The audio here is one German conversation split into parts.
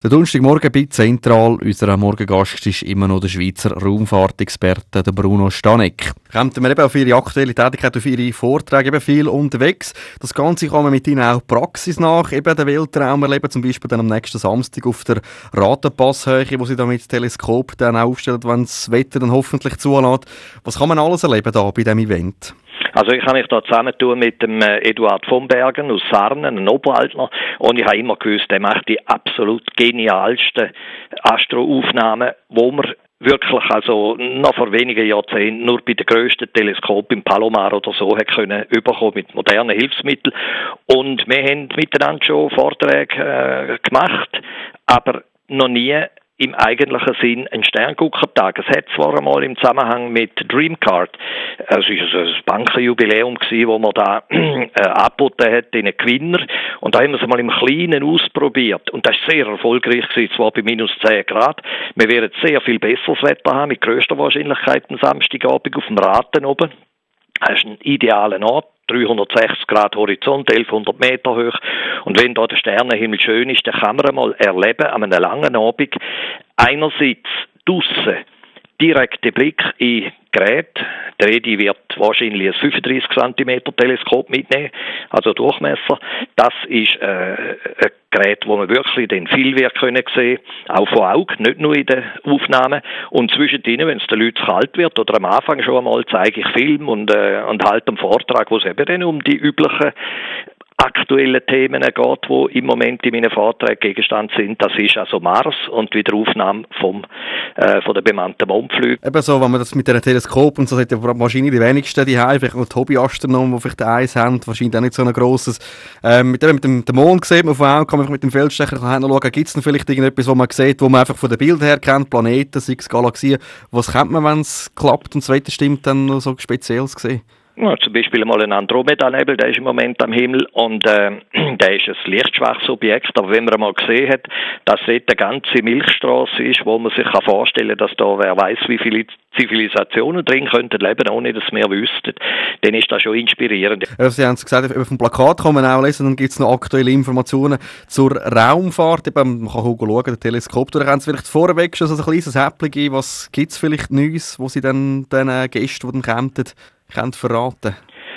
Der Donnerstagmorgen bei Zentral. Unser Morgengast ist immer noch der Schweizer Raumfahrtexperte der Bruno Stanek. Kommt man eben auf Ihre aktuelle Tätigkeit, auf Ihre Vorträge eben viel unterwegs. Das Ganze kann man mit Ihnen auch Praxis nach, eben den Weltraum erleben, zum Beispiel dann am nächsten Samstag auf der Ratenpasshöhe, wo Sie dann mit Teleskop dann aufstellen, wenn das Wetter dann hoffentlich zulässt. Was kann man alles erleben da bei diesem Event? Also ich habe mich da zusammentun mit dem Eduard von Bergen aus Sarnen, ein Oberaltner, und ich habe immer gewusst, der macht die absolut genialsten Astroaufnahmen, wo man wirklich also noch vor wenigen Jahrzehnten nur bei den grössten Teleskopen im Palomar oder so hat können überkommen mit modernen Hilfsmitteln. Und wir haben miteinander schon Vorträge gemacht, aber noch nie im eigentlichen Sinn ein Sternguckertag. Es hat zwar einmal im Zusammenhang mit Dreamcard, es war so ein Bankenjubiläum gewesen, wo man da angeboten hat in einen Gewinner, und da haben wir es mal im Kleinen ausprobiert, und das war sehr erfolgreich gewesen, zwar bei minus 10 Grad. Wir werden sehr viel besseres Wetter haben, mit grösster Wahrscheinlichkeit am Samstagabend auf dem Raten oben. Das ist ein idealer Ort, 360 Grad Horizont, 1100 Meter hoch. Und wenn da der Sternenhimmel schön ist, dann kann man mal erleben, an einem langen Abend, einerseits draussen direkten Blick in Geräte. Der Edi wird wahrscheinlich ein 35 cm Teleskop mitnehmen, also Durchmesser. Das ist ein Gerät, wo man wirklich dann viel wird können sehen, auch von Augen, nicht nur in den Aufnahmen. Und zwischendrin, wenn es den Leuten kalt wird, oder am Anfang schon einmal, zeige ich Film und halte einen Vortrag, wo es eben dann um die üblichen aktuellen Themen geht, die im Moment in meinen Vorträgen Gegenstand sind. Das ist also Mars und Wiederaufnahme von der bemannten Mondflüge. Eben so, wenn man das mit einem Teleskop und so hat, ja wahrscheinlich die wenigsten die haben, vielleicht noch die Hobbyastronomen, die vielleicht eins haben, wahrscheinlich auch nicht so ein grosses. Mit dem Mond sieht man von auch, kann man mit dem Feldstecher schauen, gibt es denn vielleicht irgendetwas, wo man sieht, wo man einfach von den Bildern her kennt, Planeten, sei es Galaxien. Was kennt man, wenn es klappt und das Wetter stimmt, dann noch so Spezielles gesehen? Ja, zum Beispiel mal ein Andromeda-Nebel, der ist im Moment am Himmel, und der ist ein lichtschwaches Objekt, aber wenn man einmal gesehen hat, dass dort eine ganze Milchstraße ist, wo man sich vorstellen kann, dass da wer weiß, wie viele Zivilisationen drin könnten leben, ohne dass wir wüssten, dann ist das schon inspirierend. Sie haben es gesagt, vom Plakat kann man auch lesen, dann gibt es noch aktuelle Informationen zur Raumfahrt. Man kann auch schauen, den Teleskop. Oder haben Sie vielleicht vorweg schon so ein kleines Häppchen gegeben, was gibt es vielleicht Neues, wo Sie dann den Gästen, die dann kommen, können verraten?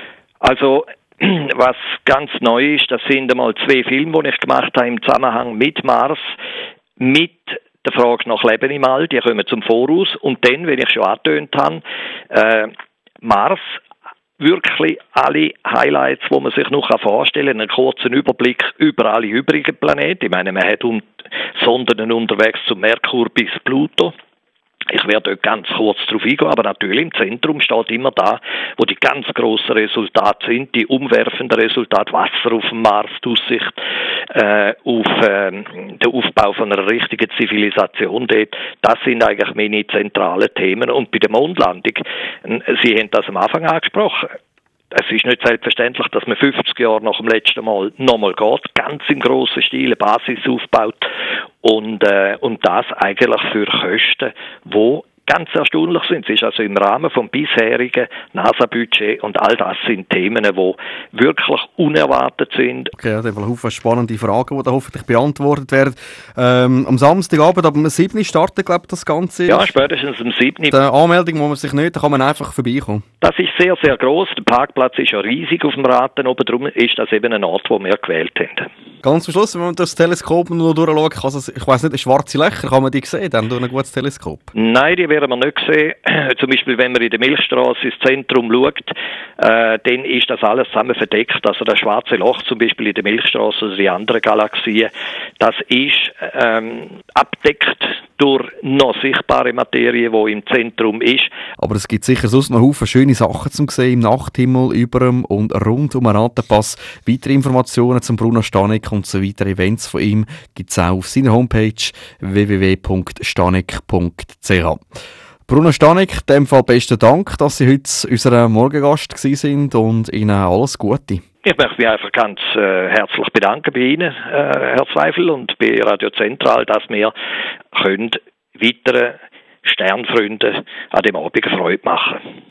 Also, was ganz neu ist, das sind einmal 2 Filme, die ich gemacht habe im Zusammenhang mit Mars, mit der Frage nach Leben im All, die kommen zum Voraus. Und dann, wenn ich schon angetönt habe, Mars, wirklich alle Highlights, die man sich noch vorstellen kann, einen kurzen Überblick über alle übrigen Planeten. Ich meine, man hat Sonden unterwegs zum Merkur bis Pluto. Ich werde dort ganz kurz darauf eingehen, aber natürlich im Zentrum steht immer da, wo die ganz grossen Resultate sind, die umwerfenden Resultate, Wasser auf dem Mars, die Aussicht auf den Aufbau von einer richtigen Zivilisation dort. Das sind eigentlich meine zentralen Themen. Und bei der Mondlandung, Sie haben das am Anfang angesprochen, es ist nicht selbstverständlich, dass man 50 Jahre nach dem letzten Mal nochmal geht, ganz im grossen Stil eine Basis aufbaut und das eigentlich für Kosten, die ganz erstaunlich sind. Es ist also im Rahmen vom bisherigen NASA-Budget, und all das sind Themen, die wirklich unerwartet sind. Okay, ja, da sind viele spannende Fragen, die da hoffentlich beantwortet werden. Am Samstagabend ab 7 Uhr startet, glaube ich, das Ganze. Ja, spätestens am 7 Uhr. Die Anmeldung muss man sich nicht, da kann man einfach vorbeikommen. Das ist sehr, sehr gross. Der Parkplatz ist ja riesig auf dem Raten oben, darum ist das eben ein Ort, wo wir gewählt haben. Ganz zum Schluss, wenn man das Teleskop noch durchschaut, ich weiss nicht, schwarze Löcher, kann man die sehen, dann durch ein gutes Teleskop? Nein, die werden wir nicht sehen. Zum Beispiel, wenn man in der Milchstraße ins Zentrum schaut, dann ist das alles zusammen verdeckt. Also das schwarze Loch zum Beispiel in der Milchstraße oder die anderen Galaxien, das ist abdeckt durch noch sichtbare Materie, die im Zentrum ist. Aber es gibt sicher sonst noch Haufen schöne Sachen zum sehen im Nachthimmel, über und rund um den Ratenpass. Weitere Informationen zum Bruno Stanek und so weitere Events von ihm gibt es auch auf seiner Homepage www.stanek.ch. Bruno Stanek, in dem Fall besten Dank, dass Sie heute unser Morgengast sind, und Ihnen alles Gute. Ich möchte mich einfach ganz herzlich bedanken bei Ihnen, Herr Zweifel, und bei Radio Zentral, dass wir weiteren Sternfreunden an dem Abend Freude machen können.